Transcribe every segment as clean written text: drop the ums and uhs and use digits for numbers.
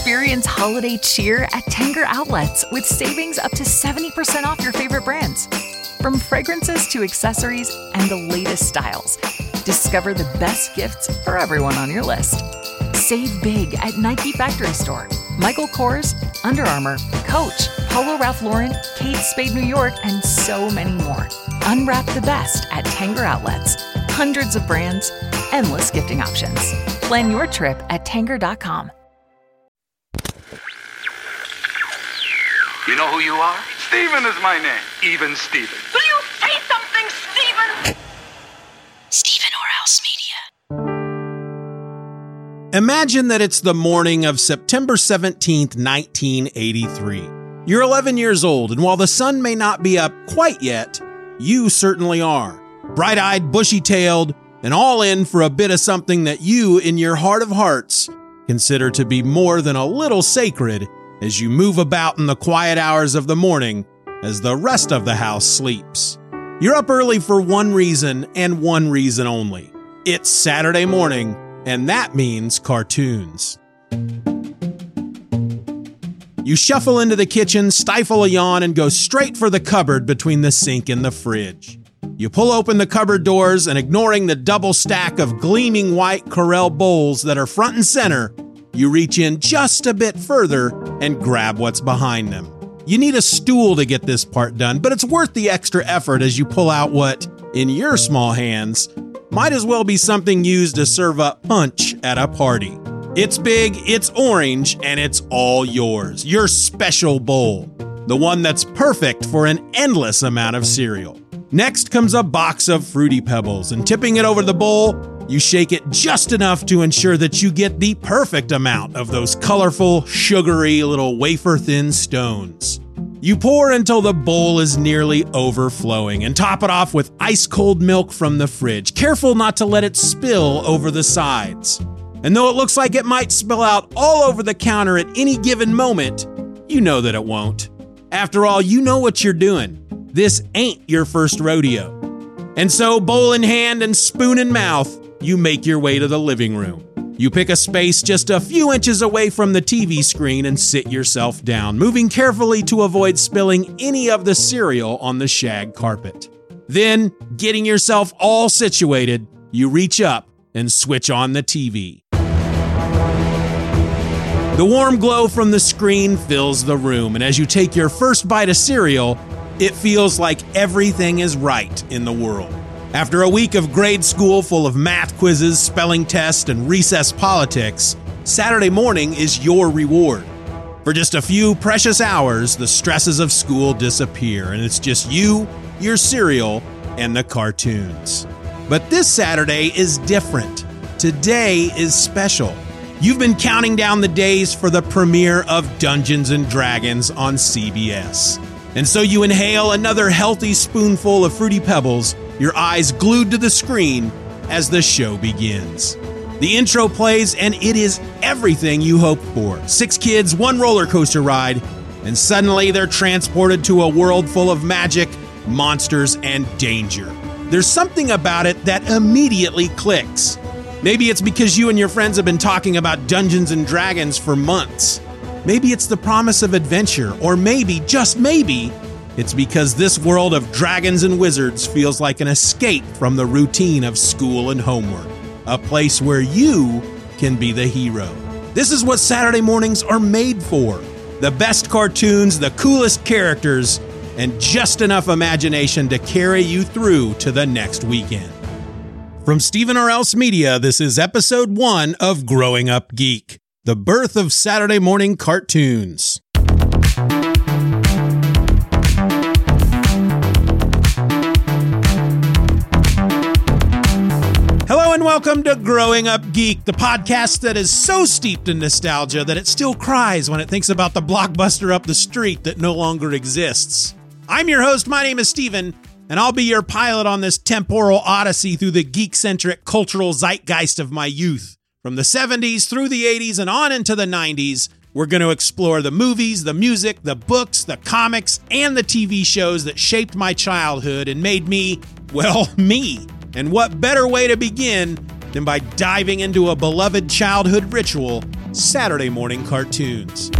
Experience holiday cheer at Tanger Outlets with savings up to 70% off your favorite brands. From fragrances to accessories and the latest styles, discover the best gifts for everyone on your list. Save big at Nike Factory Store, Michael Kors, Under Armour, Coach, Polo Ralph Lauren, Kate Spade New York, and so many more. Unwrap the best at Tanger Outlets. Hundreds of brands, endless gifting options. Plan your trip at Tanger.com. You know who you are? Steven is my name. Even Steven. Will you say something, Steven? Stephen Orhouse Media. Imagine that it's the morning of September 17th, 1983. You're 11 years old, and while the sun may not be up quite yet, you certainly are. Bright-eyed, bushy-tailed, and all in for a bit of something that you, in your heart of hearts, consider to be more than a little sacred as you move about in the quiet hours of the morning as the rest of the house sleeps. You're up early for one reason and one reason only. It's Saturday morning, and that means cartoons. You shuffle into the kitchen, stifle a yawn, and go straight for the cupboard between the sink and the fridge. You pull open the cupboard doors, and ignoring the double stack of gleaming white Corelle bowls that are front and center, you reach in just a bit further and grab what's behind them. You need a stool to get this part done, but it's worth the extra effort as you pull out what, in your small hands, might as well be something used to serve up punch at a party. It's big, it's orange, and it's all yours. Your special bowl. The one that's perfect for an endless amount of cereal. Next comes a box of Fruity Pebbles, and tipping it over the bowl, you shake it just enough to ensure that you get the perfect amount of those colorful, sugary little wafer-thin stones. You pour until the bowl is nearly overflowing and top it off with ice-cold milk from the fridge, careful not to let it spill over the sides. And though it looks like it might spill out all over the counter at any given moment, you know that it won't. After all, you know what you're doing. This ain't your first rodeo. And so, bowl in hand and spoon in mouth, you make your way to the living room. You pick a space just a few inches away from the TV screen and sit yourself down, moving carefully to avoid spilling any of the cereal on the shag carpet. Then, getting yourself all situated, you reach up and switch on the TV. The warm glow from the screen fills the room, and as you take your first bite of cereal, it feels like everything is right in the world. After a week of grade school full of math quizzes, spelling tests, and recess politics, Saturday morning is your reward. For just a few precious hours, the stresses of school disappear, and it's just you, your cereal, and the cartoons. But this Saturday is different. Today is special. You've been counting down the days for the premiere of Dungeons & Dragons on CBS. And so you inhale another healthy spoonful of Fruity Pebbles, your eyes glued to the screen as the show begins. The intro plays, and it is everything you hoped for. 6 kids, 1 roller coaster ride, and suddenly they're transported to a world full of magic, monsters, and danger. There's something about it that immediately clicks. Maybe it's because you and your friends have been talking about Dungeons & Dragons for months. Maybe it's the promise of adventure, or maybe, just maybe, it's because this world of dragons and wizards feels like an escape from the routine of school and homework. A place where you can be the hero. This is what Saturday mornings are made for. The best cartoons, the coolest characters, and just enough imagination to carry you through to the next weekend. From Stephen Orhouse Media, this is episode 1 of Growing Up Geek, the birth of Saturday morning cartoons. Hello and welcome to Growing Up Geek, the podcast that is so steeped in nostalgia that it still cries when it thinks about the Blockbuster up the street that no longer exists. I'm your host, my name is Steven, and I'll be your pilot on this temporal odyssey through the geek-centric cultural zeitgeist of my youth. From the 70s through the 80s and on into the 90s, we're going to explore the movies, the music, the books, the comics, and the TV shows that shaped my childhood and made me, well, me. And what better way to begin than by diving into a beloved childhood ritual, Saturday morning cartoons.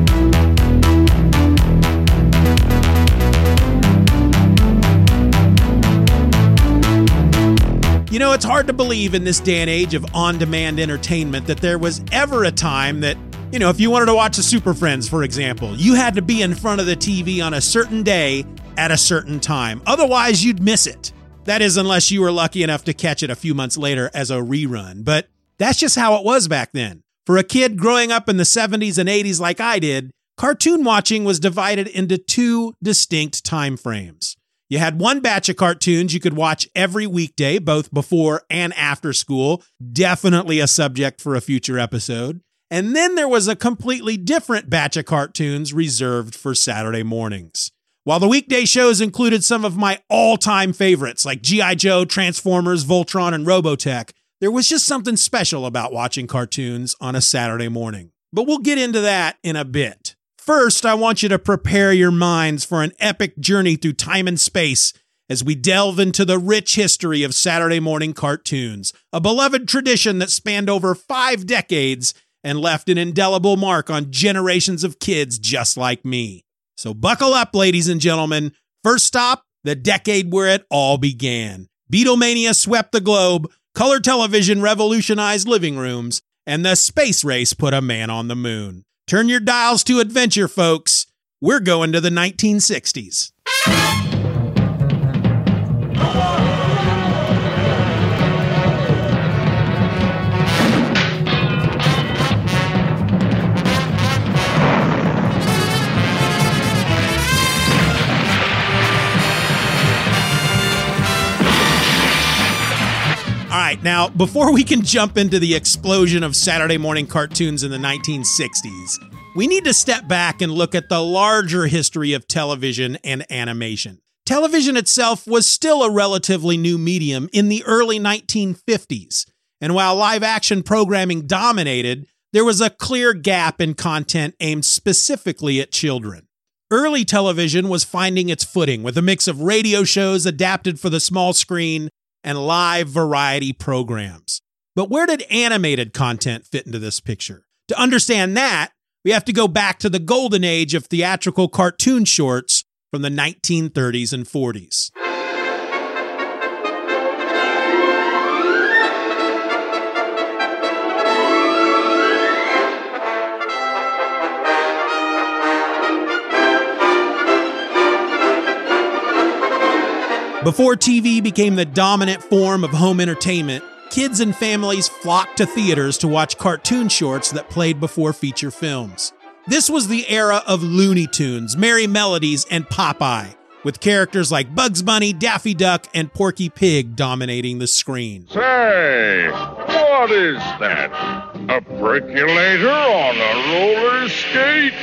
You know, it's hard to believe in this day and age of on-demand entertainment that there was ever a time that, if you wanted to watch the Super Friends, for example, you had to be in front of the TV on a certain day at a certain time. Otherwise, you'd miss it. That is, unless you were lucky enough to catch it a few months later as a rerun. But that's just how it was back then. For a kid growing up in the 70s and 80s like I did, cartoon watching was divided into two distinct time frames. You had one batch of cartoons you could watch every weekday, both before and after school. Definitely a subject for a future episode. And then there was a completely different batch of cartoons reserved for Saturday mornings. While the weekday shows included some of my all-time favorites like G.I. Joe, Transformers, Voltron, and Robotech, there was just something special about watching cartoons on a Saturday morning. But we'll get into that in a bit. First, I want you to prepare your minds for an epic journey through time and space as we delve into the rich history of Saturday morning cartoons, a beloved tradition that spanned over 5 decades and left an indelible mark on generations of kids just like me. So buckle up, ladies and gentlemen. First stop, the decade where it all began. Beatlemania swept the globe, color television revolutionized living rooms, and the space race put a man on the moon. Turn your dials to adventure, folks. We're going to the 1960s. All right, now, before we can jump into the explosion of Saturday morning cartoons in the 1960s, we need to step back and look at the larger history of television and animation. Television itself was still a relatively new medium in the early 1950s, and while live-action programming dominated, there was a clear gap in content aimed specifically at children. Early television was finding its footing with a mix of radio shows adapted for the small screen and live variety programs. But where did animated content fit into this picture? To understand that, we have to go back to the golden age of theatrical cartoon shorts from the 1930s and 40s. Before TV became the dominant form of home entertainment, kids and families flocked to theaters to watch cartoon shorts that played before feature films. This was the era of Looney Tunes, Merry Melodies, and Popeye, with characters like Bugs Bunny, Daffy Duck, and Porky Pig dominating the screen. Say, what is that? A percolator on a roller skate?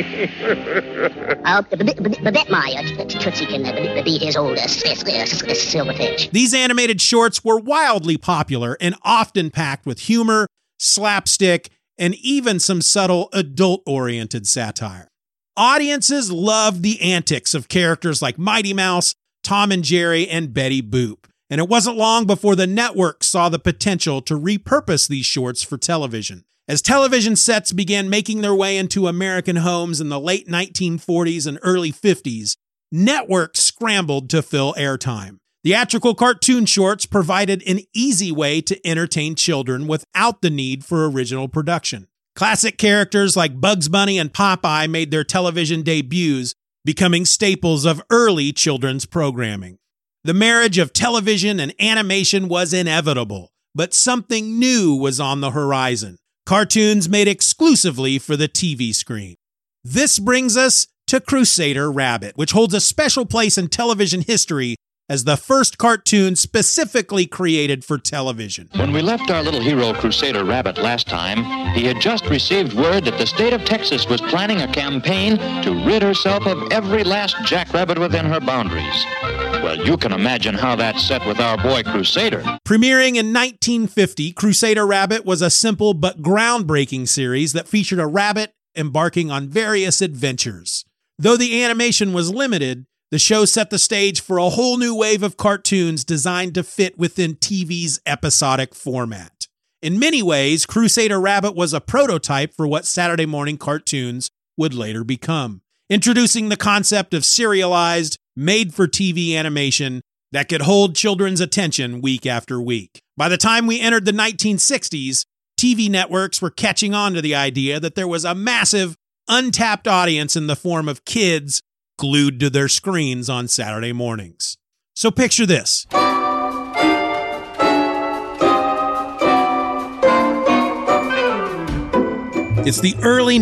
Bet my Tootsie can beat his old silverfish. These animated shorts were wildly popular and often packed with humor, slapstick, and even some subtle adult-oriented satire. Audiences loved the antics of characters like Mighty Mouse, Tom and Jerry, and Betty Boop. And it wasn't long before the network saw the potential to repurpose these shorts for television. As television sets began making their way into American homes in the late 1940s and early 50s, networks scrambled to fill airtime. Theatrical cartoon shorts provided an easy way to entertain children without the need for original production. Classic characters like Bugs Bunny and Popeye made their television debuts, becoming staples of early children's programming. The marriage of television and animation was inevitable, but something new was on the horizon. Cartoons made exclusively for the TV screen. This brings us to Crusader Rabbit, which holds a special place in television history as the first cartoon specifically created for television. When we left our little hero Crusader Rabbit last time, he had just received word that the state of Texas was planning a campaign to rid herself of every last jackrabbit within her boundaries. Well, you can imagine how that set with our boy Crusader. Premiering in 1950, Crusader Rabbit was a simple but groundbreaking series that featured a rabbit embarking on various adventures. Though the animation was limited, The show set the stage for a whole new wave of cartoons designed to fit within TV's episodic format. In many ways, Crusader Rabbit was a prototype for what Saturday morning cartoons would later become, introducing the concept of serialized, made-for-TV animation that could hold children's attention week after week. By the time we entered the 1960s, TV networks were catching on to the idea that there was a massive, untapped audience in the form of kids glued to their screens on Saturday mornings. So picture this. It's the early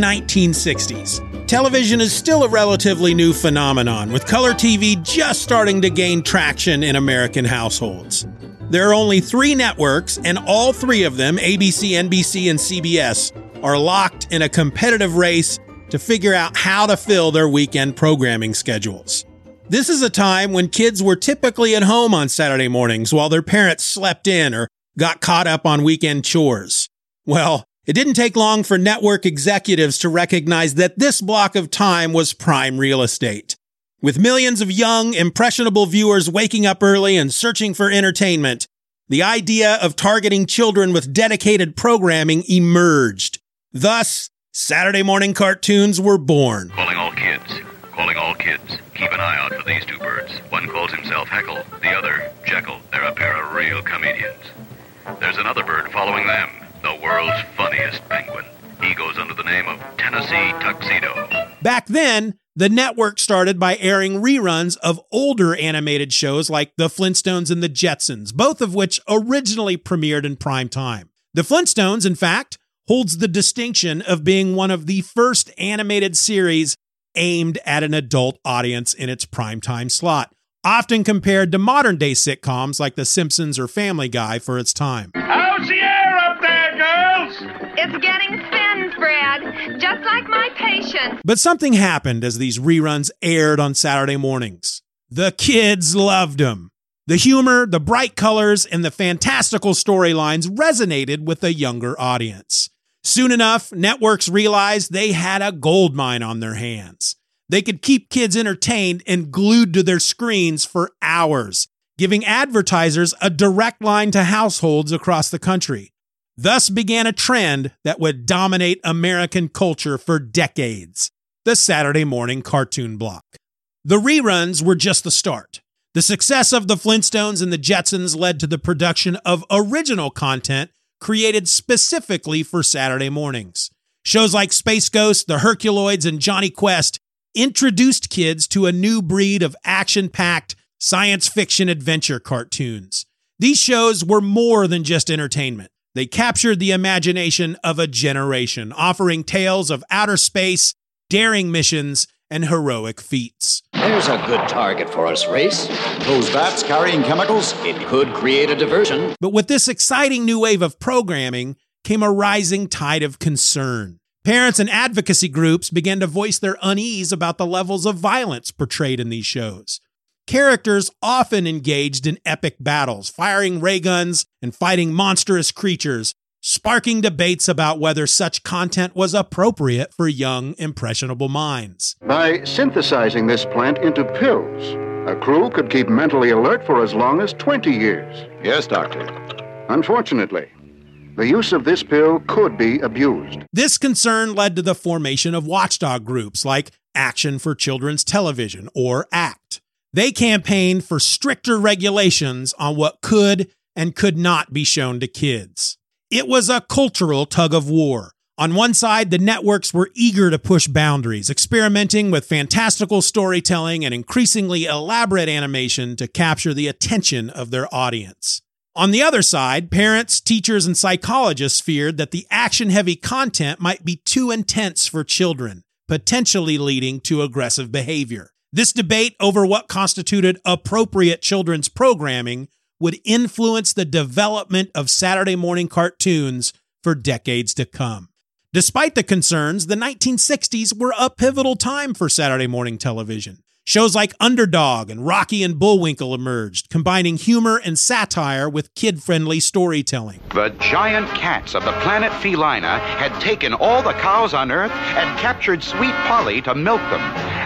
1960s. Television is still a relatively new phenomenon, with color TV just starting to gain traction in American households. There are only 3 networks, and all 3 of them, ABC, NBC, and CBS, are locked in a competitive race to figure out how to fill their weekend programming schedules. This is a time when kids were typically at home on Saturday mornings while their parents slept in or got caught up on weekend chores. Well, it didn't take long for network executives to recognize that this block of time was prime real estate. With millions of young, impressionable viewers waking up early and searching for entertainment, the idea of targeting children with dedicated programming emerged. Thus, Saturday morning cartoons were born. Calling all kids. Calling all kids. Keep an eye out for these 2 birds. One calls himself Heckle, the other Jekyll. They're a pair of real comedians. There's another bird following them, the world's funniest penguin. He goes under the name of Tennessee Tuxedo. Back then, the network started by airing reruns of older animated shows like The Flintstones and The Jetsons, both of which originally premiered in prime time. The Flintstones, in fact, holds the distinction of being one of the first animated series aimed at an adult audience in its primetime slot, often compared to modern-day sitcoms like The Simpsons or Family Guy for its time. How's the air up there, girls? It's getting thin, Fred, just like my patient. But something happened as these reruns aired on Saturday mornings. The kids loved them. The humor, the bright colors, and the fantastical storylines resonated with a younger audience. Soon enough, networks realized they had a gold mine on their hands. They could keep kids entertained and glued to their screens for hours, giving advertisers a direct line to households across the country. Thus began a trend that would dominate American culture for decades: the Saturday morning cartoon block. The reruns were just the start. The success of the Flintstones and the Jetsons led to the production of original content created specifically for Saturday mornings. Shows like Space Ghost, The Herculoids, and Johnny Quest introduced kids to a new breed of action-packed science fiction adventure cartoons. These shows were more than just entertainment. They captured the imagination of a generation, offering tales of outer space, daring missions, and heroic feats. There's a good target for us, Race. Those bats carrying chemicals, it could create a diversion. But with this exciting new wave of programming came a rising tide of concern. Parents and advocacy groups began to voice their unease about the levels of violence portrayed in these shows. Characters often engaged in epic battles, firing ray guns and fighting monstrous creatures, sparking debates about whether such content was appropriate for young, impressionable minds. By synthesizing this plant into pills, a crew could keep mentally alert for as long as 20 years. Yes, Doctor. Unfortunately, the use of this pill could be abused. This concern led to the formation of watchdog groups like Action for Children's Television, or ACT. They campaigned for stricter regulations on what could and could not be shown to kids. It was a cultural tug of war. On one side, the networks were eager to push boundaries, experimenting with fantastical storytelling and increasingly elaborate animation to capture the attention of their audience. On the other side, parents, teachers, and psychologists feared that the action-heavy content might be too intense for children, potentially leading to aggressive behavior. This debate over what constituted appropriate children's programming would influence the development of Saturday morning cartoons for decades to come. Despite the concerns, the 1960s were a pivotal time for Saturday morning television. Shows like Underdog and Rocky and Bullwinkle emerged, combining humor and satire with kid-friendly storytelling. The giant cats of the planet Felina had taken all the cows on Earth and captured Sweet Polly to milk them.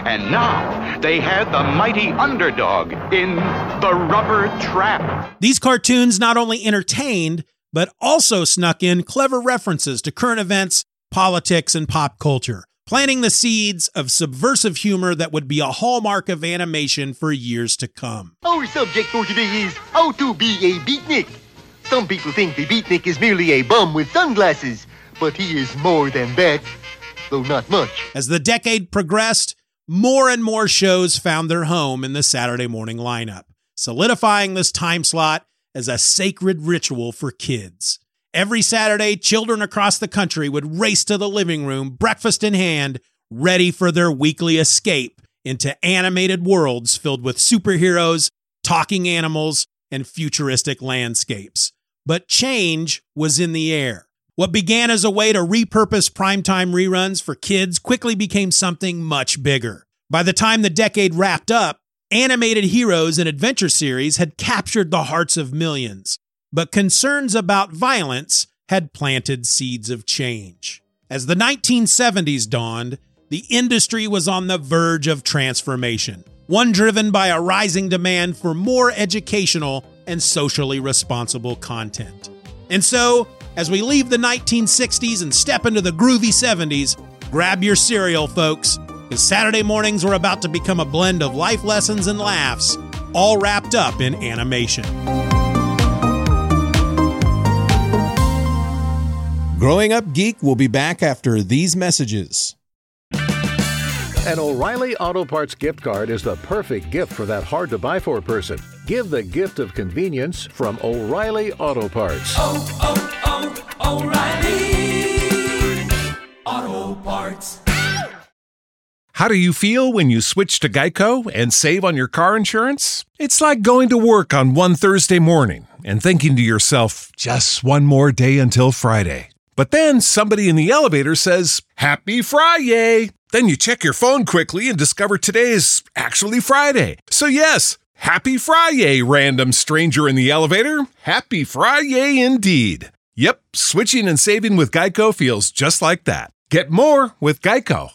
And now they had the mighty underdog in The Rubber Trap. These cartoons not only entertained, but also snuck in clever references to current events, politics, and pop culture, planting the seeds of subversive humor that would be a hallmark of animation for years to come. Our subject for today is how to be a beatnik. Some people think the beatnik is merely a bum with sunglasses, but he is more than that, though not much. As the decade progressed, more and more shows found their home in the Saturday morning lineup, solidifying this time slot as a sacred ritual for kids. Every Saturday, children across the country would race to the living room, breakfast in hand, ready for their weekly escape into animated worlds filled with superheroes, talking animals, and futuristic landscapes. But change was in the air. What began as a way to repurpose primetime reruns for kids quickly became something much bigger. By the time the decade wrapped up, animated heroes and adventure series had captured the hearts of millions, but concerns about violence had planted seeds of change. As the 1970s dawned, the industry was on the verge of transformation, one driven by a rising demand for more educational and socially responsible content. And so, as we leave the 1960s and step into the groovy 70s, grab your cereal, folks, because Saturday mornings were about to become a blend of life lessons and laughs, all wrapped up in animation. Growing Up Geek will be back after these messages. An O'Reilly Auto Parts gift card is the perfect gift for that hard-to-buy-for person. Give the gift of convenience from O'Reilly Auto Parts. O'Reilly Auto Parts. How do you feel when you switch to Geico and save on your car insurance? It's like going to work on one Thursday morning and thinking to yourself, just one more day until Friday. But then somebody in the elevator says, Happy Friday! Then you check your phone quickly and discover today is actually Friday. So yes, Happy Friday, random stranger in the elevator. Happy Friday indeed. Yep, switching and saving with Geico feels just like that. Get more with Geico.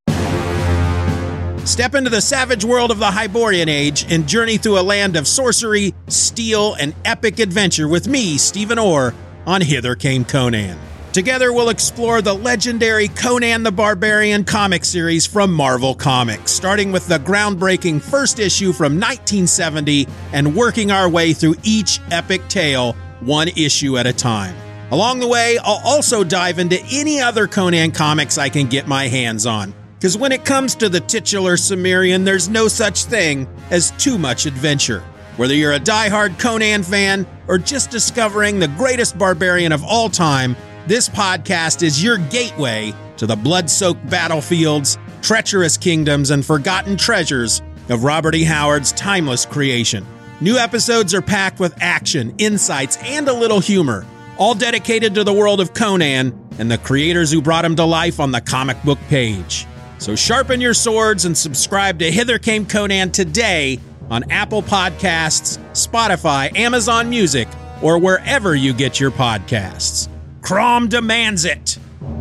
Step into the savage world of the Hyborian Age and journey through a land of sorcery, steel, and epic adventure with me, Stephen Orr, on Hither Came Conan. Together, we'll explore the legendary Conan the Barbarian comic series from Marvel Comics, starting with the groundbreaking first issue from 1970 and working our way through each epic tale, one issue at a time. Along the way, I'll also dive into any other Conan comics I can get my hands on, because when it comes to the titular Cimmerian, there's no such thing as too much adventure. Whether you're a diehard Conan fan or just discovering the greatest barbarian of all time, this podcast is your gateway to the blood-soaked battlefields, treacherous kingdoms, and forgotten treasures of Robert E. Howard's timeless creation. New episodes are packed with action, insights, and a little humor, all dedicated to the world of Conan and the creators who brought him to life on the comic book page. So sharpen your swords and subscribe to Hither Came Conan today on Apple Podcasts, Spotify, Amazon Music, or wherever you get your podcasts. Crom demands it.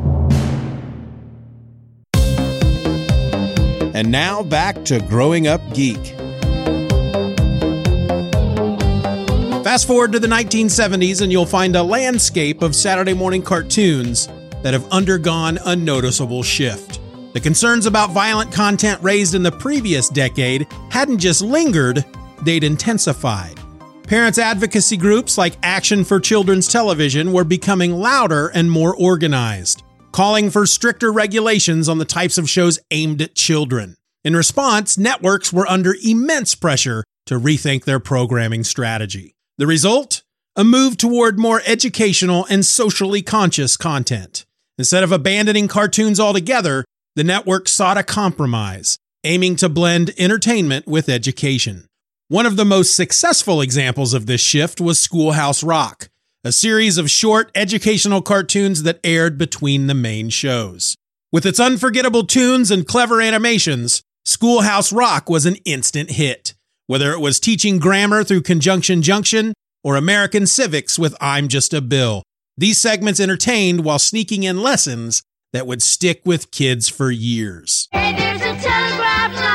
And now back to Growing Up Geek. Fast forward to the 1970s and you'll find a landscape of Saturday morning cartoons that have undergone a noticeable shift. The concerns about violent content raised in the previous decade hadn't just lingered, they'd intensified. Parents' advocacy groups like Action for Children's Television were becoming louder and more organized, calling for stricter regulations on the types of shows aimed at children. In response, networks were under immense pressure to rethink their programming strategy. The result? A move toward more educational and socially conscious content. Instead of abandoning cartoons altogether, the network sought a compromise, aiming to blend entertainment with education. One of the most successful examples of this shift was Schoolhouse Rock, a series of short educational cartoons that aired between the main shows. With its unforgettable tunes and clever animations, Schoolhouse Rock was an instant hit, whether it was teaching grammar through Conjunction Junction or American civics with I'm Just a Bill. These segments entertained while sneaking in lessons that would stick with kids for years. Hey, there's a telegraph line.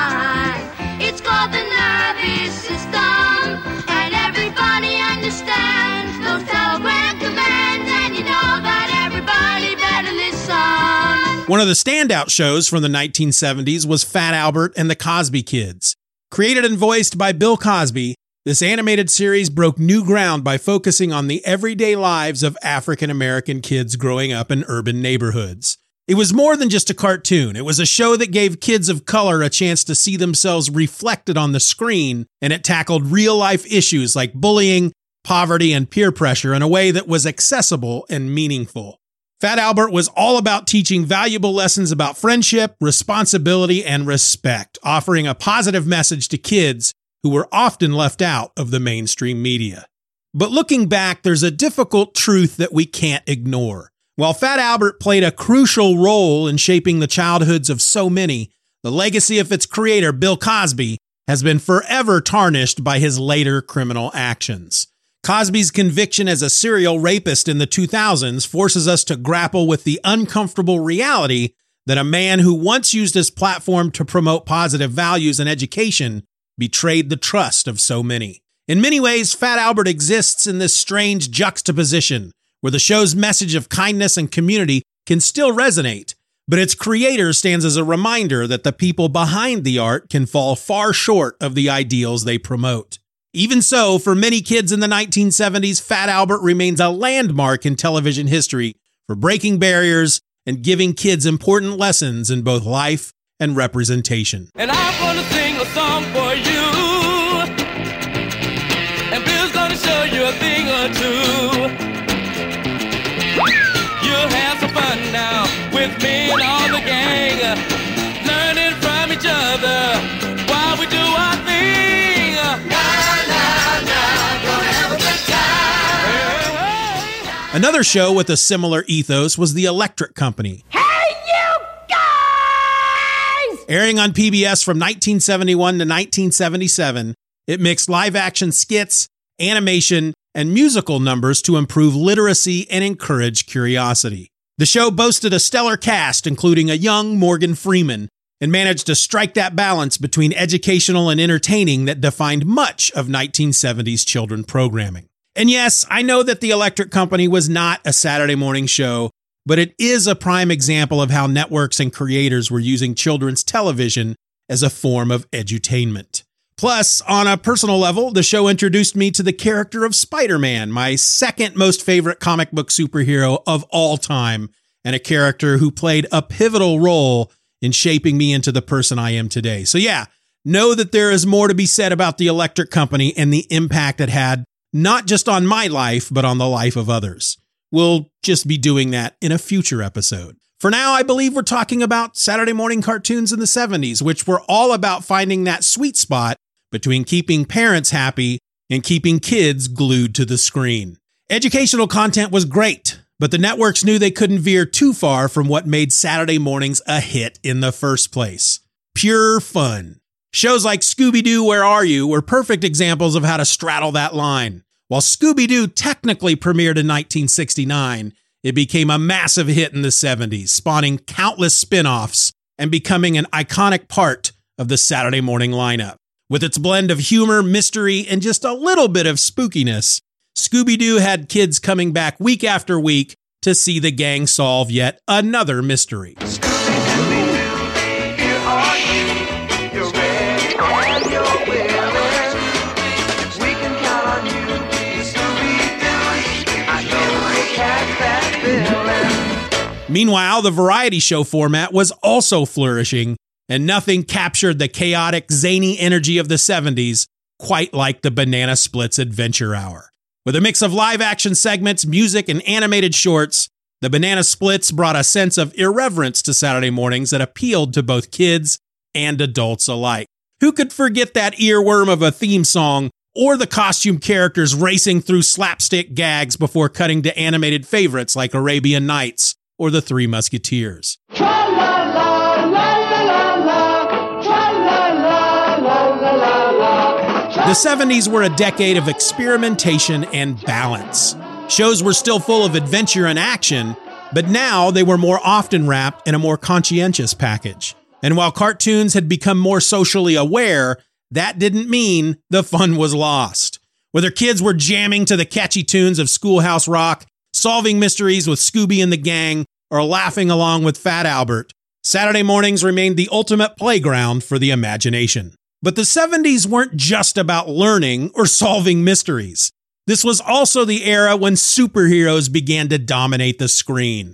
mind. It's called the nervous system, and everybody understands those telegram commands, and you know that everybody better listen. One of the standout shows from the 1970s was Fat Albert and the Cosby Kids. Created and voiced by Bill Cosby, this animated series broke new ground by focusing on the everyday lives of African American kids growing up in urban neighborhoods. It was more than just a cartoon. It was a show that gave kids of color a chance to see themselves reflected on the screen, and it tackled real-life issues like bullying, poverty, and peer pressure in a way that was accessible and meaningful. Fat Albert was all about teaching valuable lessons about friendship, responsibility, and respect, offering a positive message to kids who were often left out of the mainstream media. But looking back, there's a difficult truth that we can't ignore. While Fat Albert played a crucial role in shaping the childhoods of so many, the legacy of its creator, Bill Cosby, has been forever tarnished by his later criminal actions. Cosby's conviction as a serial rapist in the 2000s forces us to grapple with the uncomfortable reality that a man who once used his platform to promote positive values and education betrayed the trust of so many. In many ways, Fat Albert exists in this strange juxtaposition where the show's message of kindness and community can still resonate, but its creator stands as a reminder that the people behind the art can fall far short of the ideals they promote. Even so, for many kids in the 1970s, Fat Albert remains a landmark in television history for breaking barriers and giving kids important lessons in both life and representation. And I'm gonna sing a song for you, and Bill's gonna show you a thing or two. You'll have some fun now with me and all the gang, learning from each other while we do our thing. Gonna have a good time. Another show with a similar ethos was The Electric Company. Airing on PBS from 1971 to 1977, it mixed live-action skits, animation, and musical numbers to improve literacy and encourage curiosity. The show boasted a stellar cast, including a young Morgan Freeman, and managed to strike that balance between educational and entertaining that defined much of 1970s children programming. And yes, I know that The Electric Company was not a Saturday morning show, but it is a prime example of how networks and creators were using children's television as a form of edutainment. Plus, on a personal level, the show introduced me to the character of Spider-Man, my second most favorite comic book superhero of all time, and a character who played a pivotal role in shaping me into the person I am today. So yeah, know that there is more to be said about The Electric Company and the impact it had, not just on my life, but on the life of others. We'll just be doing that in a future episode. For now, I believe we're talking about Saturday morning cartoons in the 70s, which were all about finding that sweet spot between keeping parents happy and keeping kids glued to the screen. Educational content was great, but the networks knew they couldn't veer too far from what made Saturday mornings a hit in the first place. Pure fun. Shows like Scooby-Doo, Where Are You? Were perfect examples of how to straddle that line. While Scooby-Doo technically premiered in 1969, it became a massive hit in the 70s, spawning countless spin-offs and becoming an iconic part of the Saturday morning lineup. With its blend of humor, mystery, and just a little bit of spookiness, Scooby-Doo had kids coming back week after week to see the gang solve yet another mystery. Meanwhile, the variety show format was also flourishing, and nothing captured the chaotic, zany energy of the 70s quite like the Banana Splits Adventure Hour. With a mix of live-action segments, music, and animated shorts, the Banana Splits brought a sense of irreverence to Saturday mornings that appealed to both kids and adults alike. Who could forget that earworm of a theme song or the costume characters racing through slapstick gags before cutting to animated favorites like Arabian Nights or The Three Musketeers? The 70s were a decade of experimentation and balance. Shows were still full of adventure and action, but now they were more often wrapped in a more conscientious package. And while cartoons had become more socially aware, that didn't mean the fun was lost. Whether kids were jamming to the catchy tunes of Schoolhouse Rock, solving mysteries with Scooby and the Gang, or laughing along with Fat Albert, Saturday mornings remained the ultimate playground for the imagination. But the 70s weren't just about learning or solving mysteries. This was also the era when superheroes began to dominate the screen.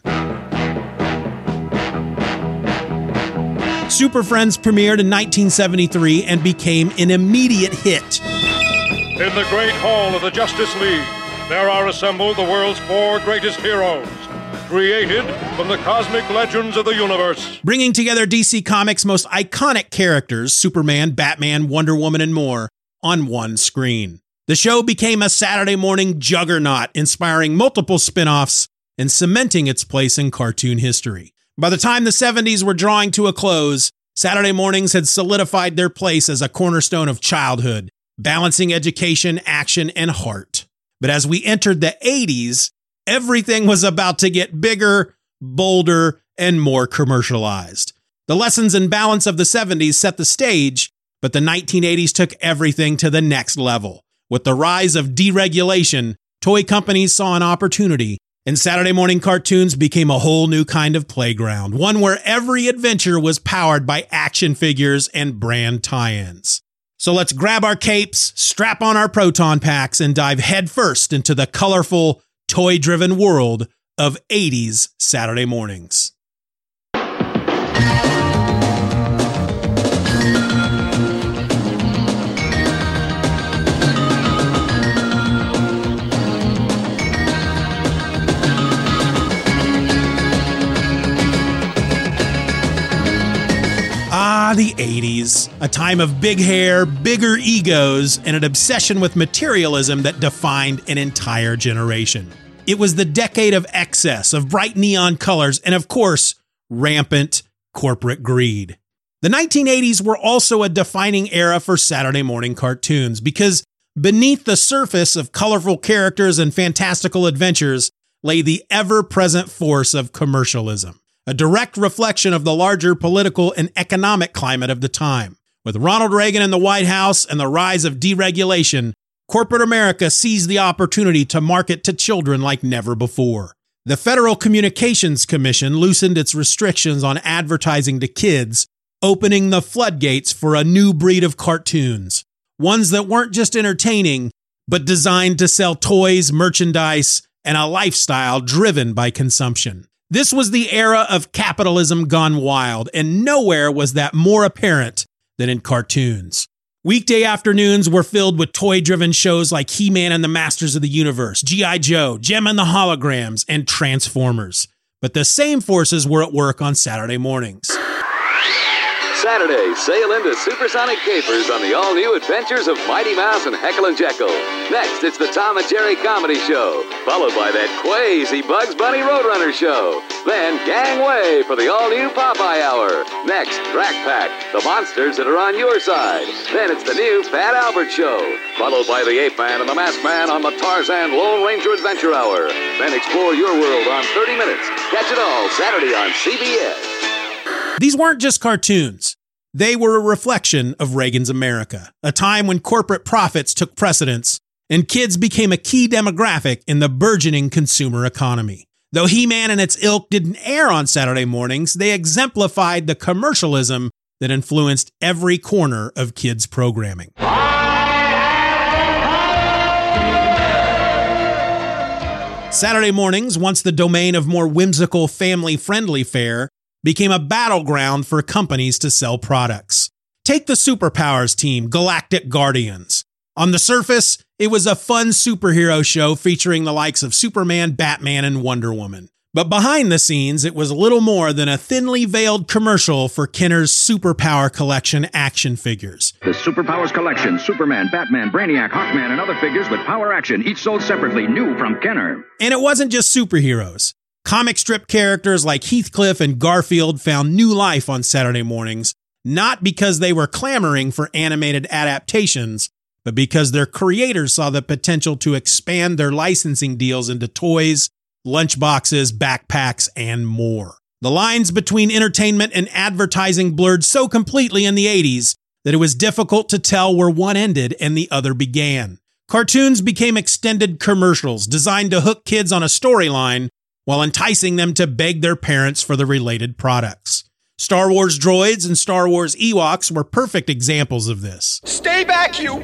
Super Friends premiered in 1973 and became an immediate hit. In the great hall of the Justice League, there are assembled the world's 4 greatest heroes, created from the cosmic legends of the universe. Bringing together DC Comics' most iconic characters, Superman, Batman, Wonder Woman, and more, on one screen. The show became a Saturday morning juggernaut, inspiring multiple spin-offs and cementing its place in cartoon history. By the time the 70s were drawing to a close, Saturday mornings had solidified their place as a cornerstone of childhood, balancing education, action, and heart. But as we entered the 80s, everything was about to get bigger, bolder, and more commercialized. The lessons and balance of the 70s set the stage, but the 1980s took everything to the next level. With the rise of deregulation, toy companies saw an opportunity, and Saturday morning cartoons became a whole new kind of playground, one where every adventure was powered by action figures and brand tie-ins. So let's grab our capes, strap on our proton packs, and dive headfirst into the colorful, toy-driven world of 80s Saturday mornings. The 80s, a time of big hair, bigger egos, and an obsession with materialism that defined an entire generation. It was the decade of excess, of bright neon colors, and of course, rampant corporate greed. The 1980s were also a defining era for Saturday morning cartoons because beneath the surface of colorful characters and fantastical adventures lay the ever-present force of commercialism. A direct reflection of the larger political and economic climate of the time. With Ronald Reagan in the White House and the rise of deregulation, corporate America seized the opportunity to market to children like never before. The Federal Communications Commission loosened its restrictions on advertising to kids, opening the floodgates for a new breed of cartoons. Ones that weren't just entertaining, but designed to sell toys, merchandise, and a lifestyle driven by consumption. This was the era of capitalism gone wild, and nowhere was that more apparent than in cartoons. Weekday afternoons were filled with toy-driven shows like He-Man and the Masters of the Universe, G.I. Joe, Jem and the Holograms, and Transformers. But the same forces were at work on Saturday mornings. Saturday, sail into supersonic capers on the all-new adventures of Mighty Mouse and Heckle and Jekyll. Next, it's the Tom and Jerry Comedy Show, followed by that crazy Bugs Bunny Roadrunner Show. Then Gangway for the all-new Popeye Hour. Next, Drac Pack, the monsters that are on your side. Then it's the new Fat Albert Show, followed by the Ape Man and the Masked Man on the Tarzan Lone Ranger Adventure Hour. Then explore your world on 30 minutes. Catch it all Saturday on CBS. These weren't just cartoons. They were a reflection of Reagan's America, a time when corporate profits took precedence and kids became a key demographic in the burgeoning consumer economy. Though He-Man and its ilk didn't air on Saturday mornings, they exemplified the commercialism that influenced every corner of kids' programming. Saturday mornings, once the domain of more whimsical, family-friendly fare, became a battleground for companies to sell products. Take the Superpowers team, Galactic Guardians. On the surface, it was a fun superhero show featuring the likes of Superman, Batman, and Wonder Woman. But behind the scenes, it was little more than a thinly veiled commercial for Kenner's Superpower Collection action figures. The Superpowers Collection, Superman, Batman, Brainiac, Hawkman, and other figures with power action, each sold separately, new from Kenner. And it wasn't just superheroes. Comic strip characters like Heathcliff and Garfield found new life on Saturday mornings, not because they were clamoring for animated adaptations, but because their creators saw the potential to expand their licensing deals into toys, lunchboxes, backpacks, and more. The lines between entertainment and advertising blurred so completely in the 80s that it was difficult to tell where one ended and the other began. Cartoons became extended commercials designed to hook kids on a storyline while enticing them to beg their parents for the related products. Star Wars droids and Star Wars Ewoks were perfect examples of this. Stay back, you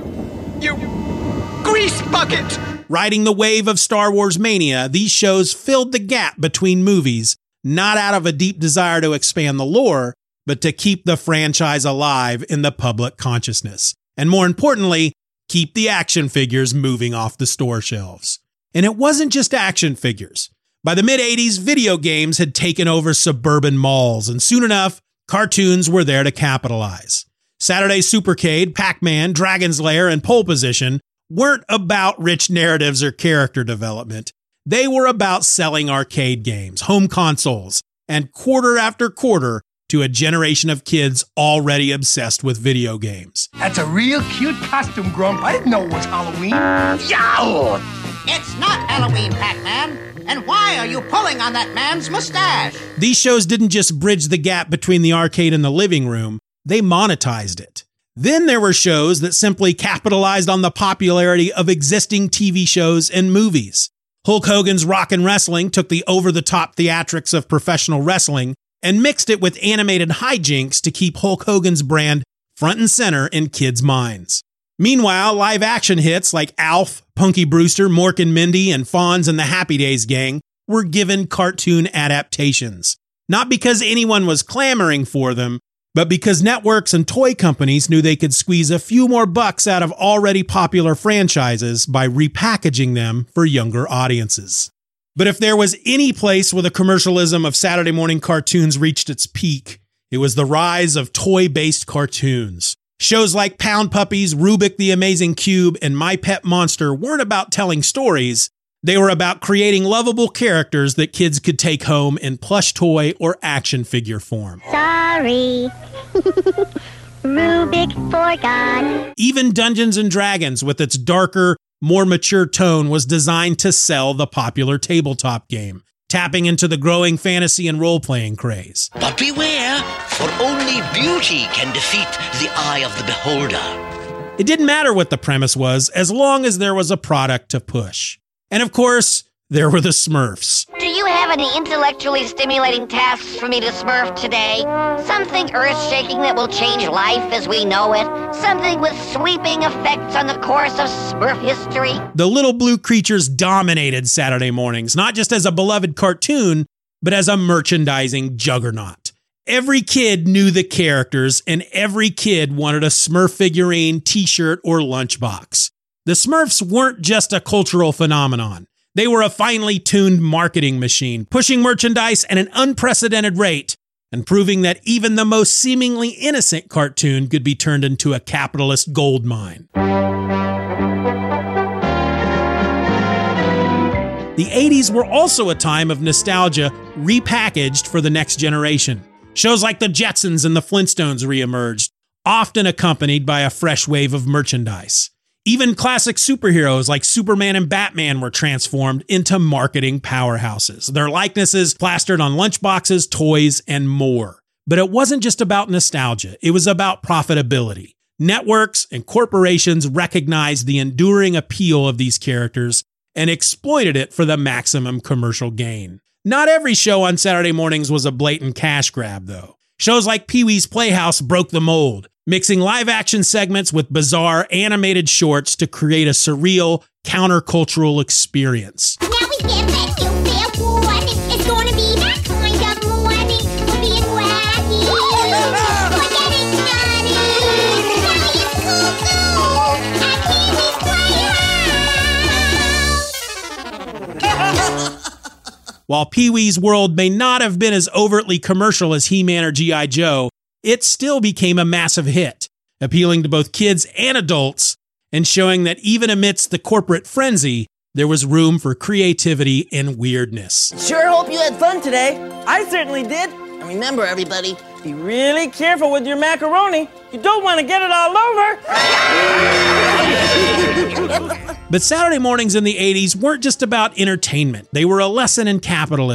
grease bucket! Riding the wave of Star Wars mania, these shows filled the gap between movies, not out of a deep desire to expand the lore, but to keep the franchise alive in the public consciousness. And more importantly, keep the action figures moving off the store shelves. And it wasn't just action figures. By the mid-'80s, video games had taken over suburban malls, and soon enough, cartoons were there to capitalize. Saturday Supercade, Pac-Man, Dragon's Lair, and Pole Position weren't about rich narratives or character development. They were about selling arcade games, home consoles, and quarter after quarter to a generation of kids already obsessed with video games. That's a real cute costume, Grump. I didn't know it was Halloween. Yow! It's not Halloween, Pac-Man. And why are you pulling on that man's mustache? These shows didn't just bridge the gap between the arcade and the living room, they monetized it. Then there were shows that simply capitalized on the popularity of existing TV shows and movies. Hulk Hogan's Rockin' Wrestling took the over-the-top theatrics of professional wrestling and mixed it with animated hijinks to keep Hulk Hogan's brand front and center in kids' minds. Meanwhile, live-action hits like Alf, Punky Brewster, Mork and Mindy, and Fonz and the Happy Days Gang were given cartoon adaptations. Not because anyone was clamoring for them, but because networks and toy companies knew they could squeeze a few more bucks out of already popular franchises by repackaging them for younger audiences. But if there was any place where the commercialism of Saturday morning cartoons reached its peak, it was the rise of toy-based cartoons. Shows like Pound Puppies, Rubik the Amazing Cube, and My Pet Monster weren't about telling stories. They were about creating lovable characters that kids could take home in plush toy or action figure form. Sorry. Rubik forgot. Even Dungeons & Dragons, with its darker, more mature tone, was designed to sell the popular tabletop game, tapping into the growing fantasy and role-playing craze. But beware, for only beauty can defeat the eye of the beholder. It didn't matter what the premise was, as long as there was a product to push. And of course, there were the Smurfs. Do you have any intellectually stimulating tasks for me to smurf today? Something earth-shaking that will change life as we know it? Something with sweeping effects on the course of Smurf history? The little blue creatures dominated Saturday mornings, not just as a beloved cartoon, but as a merchandising juggernaut. Every kid knew the characters, and every kid wanted a Smurf figurine, t-shirt, or lunchbox. The Smurfs weren't just a cultural phenomenon. They were a finely tuned marketing machine, pushing merchandise at an unprecedented rate and proving that even the most seemingly innocent cartoon could be turned into a capitalist gold mine. The 80s were also a time of nostalgia repackaged for the next generation. Shows like The Jetsons and The Flintstones reemerged, often accompanied by a fresh wave of merchandise. Even classic superheroes like Superman and Batman were transformed into marketing powerhouses, their likenesses plastered on lunchboxes, toys, and more. But it wasn't just about nostalgia, it was about profitability. Networks and corporations recognized the enduring appeal of these characters and exploited it for the maximum commercial gain. Not every show on Saturday mornings was a blatant cash grab, though. Shows like Pee-wee's Playhouse broke the mold, mixing live-action segments with bizarre animated shorts to create a surreal, countercultural experience. Now we get that feel fair warning. It's gonna be that kind of morning. We're being wacky. We're getting naughty. Now it's cuckoo at Pee-wee's Playhouse. While Pee-wee's World may not have been as overtly commercial as He-Man or G.I. Joe, it still became a massive hit, appealing to both kids and adults, and showing that even amidst the corporate frenzy, there was room for creativity and weirdness. Sure hope you had fun today. I certainly did. And remember, everybody, be really careful with your macaroni. You don't want to get it all over. But Saturday mornings in the 80s weren't just about entertainment. They were a lesson in capitalism.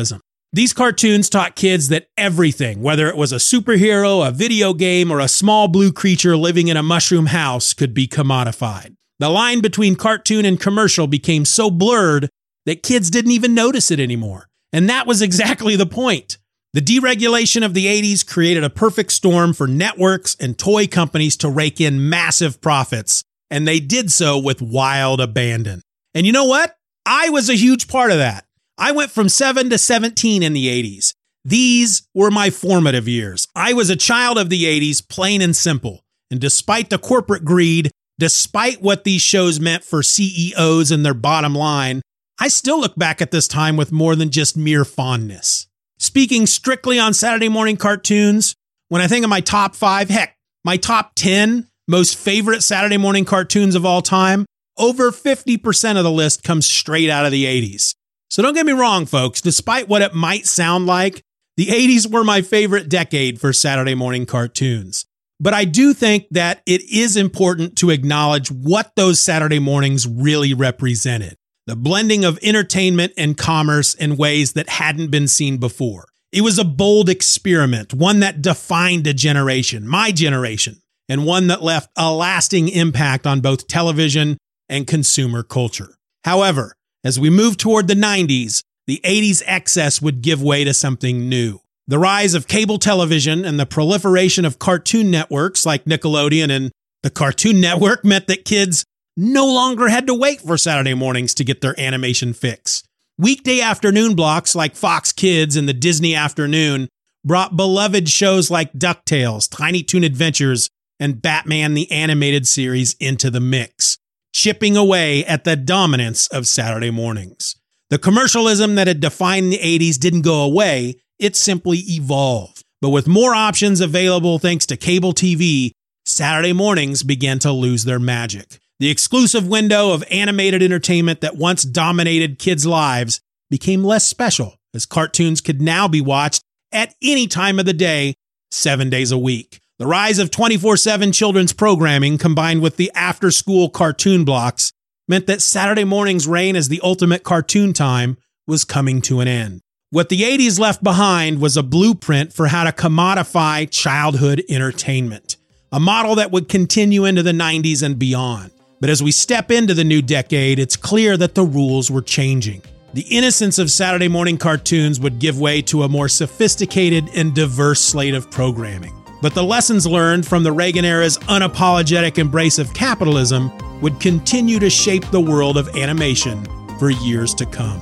These cartoons taught kids that everything, whether it was a superhero, a video game, or a small blue creature living in a mushroom house, could be commodified. The line between cartoon and commercial became so blurred that kids didn't even notice it anymore. And that was exactly the point. The deregulation of the 80s created a perfect storm for networks and toy companies to rake in massive profits, and they did so with wild abandon. And you know what? I was a huge part of that. I went from 7 to 17 in the 80s. These were my formative years. I was a child of the 80s, plain and simple. And despite the corporate greed, despite what these shows meant for CEOs and their bottom line, I still look back at this time with more than just mere fondness. Speaking strictly on Saturday morning cartoons, when I think of my top 5, heck, my top 10 most favorite Saturday morning cartoons of all time, over 50% of the list comes straight out of the 80s. So don't get me wrong, folks, despite what it might sound like, the 80s were my favorite decade for Saturday morning cartoons. But I do think that it is important to acknowledge what those Saturday mornings really represented. The blending of entertainment and commerce in ways that hadn't been seen before. It was a bold experiment, one that defined a generation, my generation, and one that left a lasting impact on both television and consumer culture. However, as we move toward the 90s, the 80s excess would give way to something new. The rise of cable television and the proliferation of cartoon networks like Nickelodeon and the Cartoon Network meant that kids no longer had to wait for Saturday mornings to get their animation fix. Weekday afternoon blocks like Fox Kids and the Disney Afternoon brought beloved shows like DuckTales, Tiny Toon Adventures, and Batman the Animated Series into the mix, chipping away at the dominance of Saturday mornings. The commercialism that had defined the 80s didn't go away, it simply evolved. But with more options available thanks to cable TV, Saturday mornings began to lose their magic. The exclusive window of animated entertainment that once dominated kids' lives became less special, as cartoons could now be watched at any time of the day, 7 days a week. The rise of 24/7 children's programming combined with the after-school cartoon blocks meant that Saturday morning's reign as the ultimate cartoon time was coming to an end. What the 80s left behind was a blueprint for how to commodify childhood entertainment, a model that would continue into the 90s and beyond. But as we step into the new decade, it's clear that the rules were changing. The innocence of Saturday morning cartoons would give way to a more sophisticated and diverse slate of programming. But the lessons learned from the Reagan era's unapologetic embrace of capitalism would continue to shape the world of animation for years to come.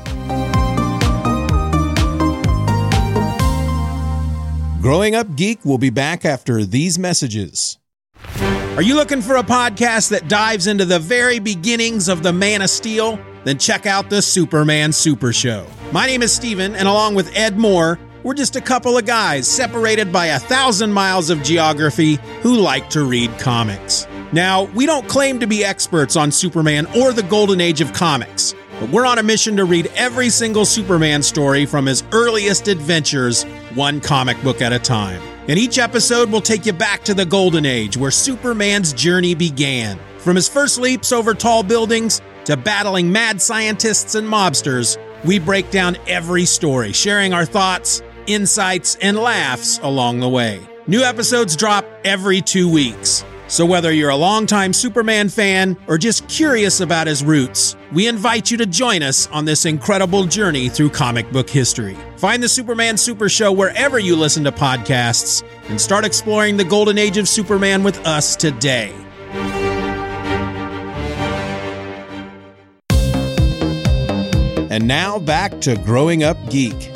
Growing Up Geek will be back after these messages. Are you looking for a podcast that dives into the very beginnings of the Man of Steel? Then check out the Superman Super Show. My name is Steven, and along with Ed Moore, we're just a couple of guys separated by 1,000 miles of geography who like to read comics. Now, we don't claim to be experts on Superman or the golden age of comics, but we're on a mission to read every single Superman story from his earliest adventures, one comic book at a time. In each episode, we'll take you back to the golden age where Superman's journey began. From his first leaps over tall buildings to battling mad scientists and mobsters, we break down every story, sharing our thoughts, insights, and laughs along the way. New episodes drop every 2 weeks. So whether you're a longtime Superman fan or just curious about his roots, we invite you to join us on this incredible journey through comic book history. Find the Superman Super Show wherever you listen to podcasts and start exploring the golden age of Superman with us today. And now back to Growing Up Geek.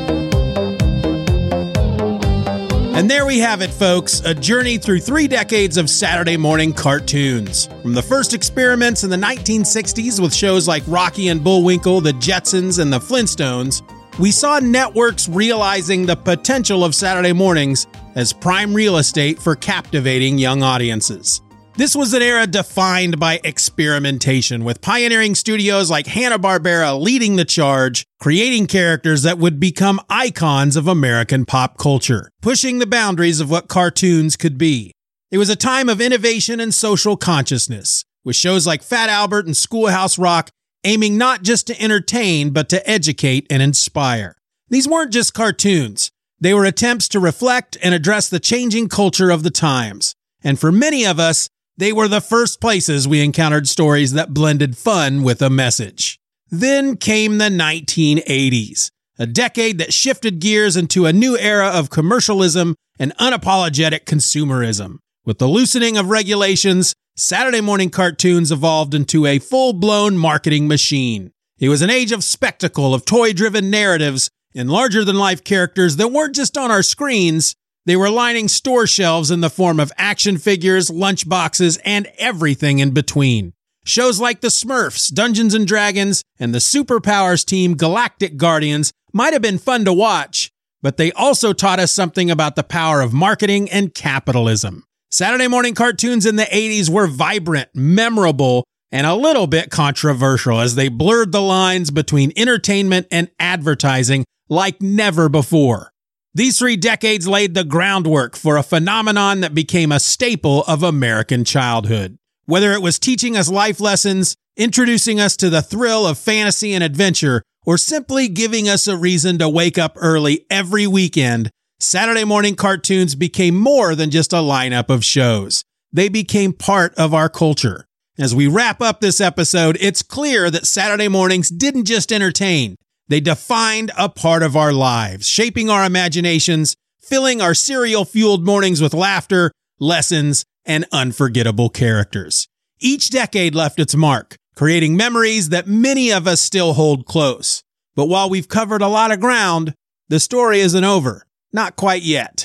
And there we have it, folks, a journey through 3 decades of Saturday morning cartoons. From the first experiments in the 1960s with shows like Rocky and Bullwinkle, the Jetsons, and the Flintstones, we saw networks realizing the potential of Saturday mornings as prime real estate for captivating young audiences. This was an era defined by experimentation, with pioneering studios like Hanna-Barbera leading the charge, creating characters that would become icons of American pop culture, pushing the boundaries of what cartoons could be. It was a time of innovation and social consciousness, with shows like Fat Albert and Schoolhouse Rock aiming not just to entertain, but to educate and inspire. These weren't just cartoons. They were attempts to reflect and address the changing culture of the times. And for many of us, they were the first places we encountered stories that blended fun with a message. Then came the 1980s, a decade that shifted gears into a new era of commercialism and unapologetic consumerism. With the loosening of regulations, Saturday morning cartoons evolved into a full-blown marketing machine. It was an age of spectacle, of toy-driven narratives, and larger-than-life characters that weren't just on our screens. They were lining store shelves in the form of action figures, lunchboxes, and everything in between. Shows like the Smurfs, Dungeons & Dragons, and the Superpowers team Galactic Guardians might have been fun to watch, but they also taught us something about the power of marketing and capitalism. Saturday morning cartoons in the 80s were vibrant, memorable, and a little bit controversial as they blurred the lines between entertainment and advertising like never before. These 3 decades laid the groundwork for a phenomenon that became a staple of American childhood. Whether it was teaching us life lessons, introducing us to the thrill of fantasy and adventure, or simply giving us a reason to wake up early every weekend, Saturday morning cartoons became more than just a lineup of shows. They became part of our culture. As we wrap up this episode, it's clear that Saturday mornings didn't just entertain. They defined a part of our lives, shaping our imaginations, filling our cereal-fueled mornings with laughter, lessons, and unforgettable characters. Each decade left its mark, creating memories that many of us still hold close. But while we've covered a lot of ground, the story isn't over. Not quite yet.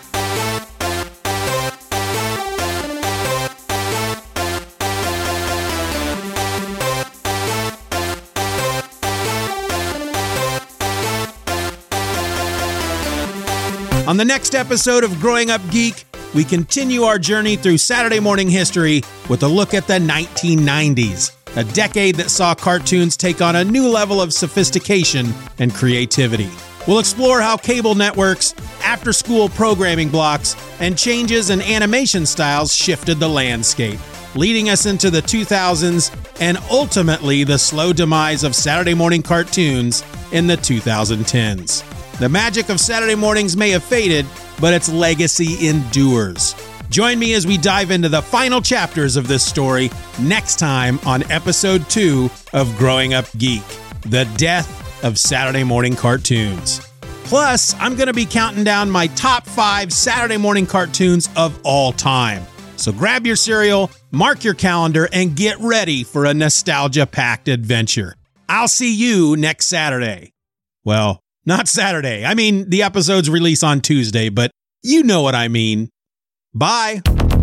On the next episode of Growing Up Geek, we continue our journey through Saturday morning history with a look at the 1990s, a decade that saw cartoons take on a new level of sophistication and creativity. We'll explore how cable networks, after-school programming blocks, and changes in animation styles shifted the landscape, leading us into the 2000s and ultimately the slow demise of Saturday morning cartoons in the 2010s. The magic of Saturday mornings may have faded, but its legacy endures. Join me as we dive into the final chapters of this story next time on episode 2 of Growing Up Geek, the death of Saturday morning cartoons. Plus, I'm going to be counting down my top 5 Saturday morning cartoons of all time. So grab your cereal, mark your calendar, and get ready for a nostalgia-packed adventure. I'll see you next Saturday. Well, not Saturday. I mean, the episodes release on Tuesday, but you know what I mean. Bye.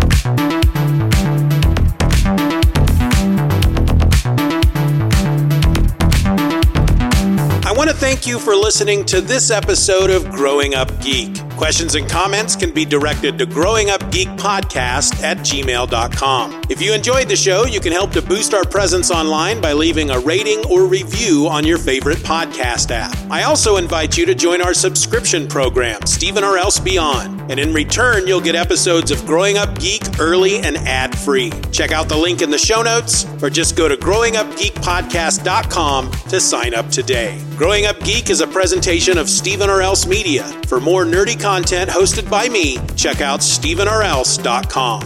I want to thank you for listening to this episode of Growing Up Geek. Questions and comments can be directed to growingupgeekpodcast@gmail.com. If you enjoyed the show, you can help to boost our presence online by leaving a rating or review on your favorite podcast app. I also invite you to join our subscription program, Stephen or Else Beyond, and in return, you'll get episodes of Growing Up Geek early and ad-free. Check out the link in the show notes, or just go to growingupgeekpodcast.com to sign up today. Growing Up Geek is a presentation of Stephen or Else Media. For more nerdy content hosted by me, check out stephenorelse.com.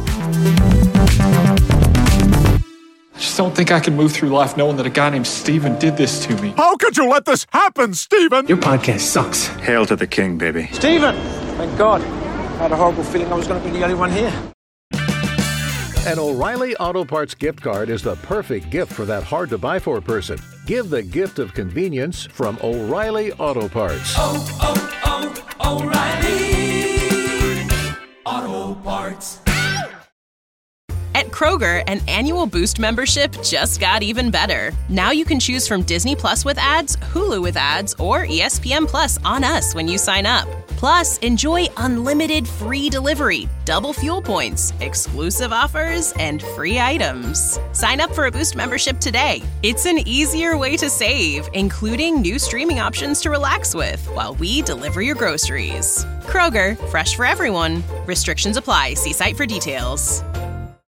I just don't think I can move through life knowing that a guy named Steven did this to me. How could you let this happen, Stephen? Your podcast sucks. Hail to the king, baby. Stephen! Thank God. I had a horrible feeling I was going to be the only one here. An O'Reilly Auto Parts gift card is the perfect gift for that hard-to-buy-for person. Give the gift of convenience from O'Reilly Auto Parts. O'Reilly Auto Parts. At Kroger, an annual Boost membership just got even better. Now you can choose from Disney Plus with ads, Hulu with ads, or ESPN Plus on us when you sign up. Plus, enjoy unlimited free delivery, double fuel points, exclusive offers, and free items. Sign up for a Boost membership today. It's an easier way to save, including new streaming options to relax with while we deliver your groceries. Kroger, fresh for everyone. Restrictions apply. See site for details.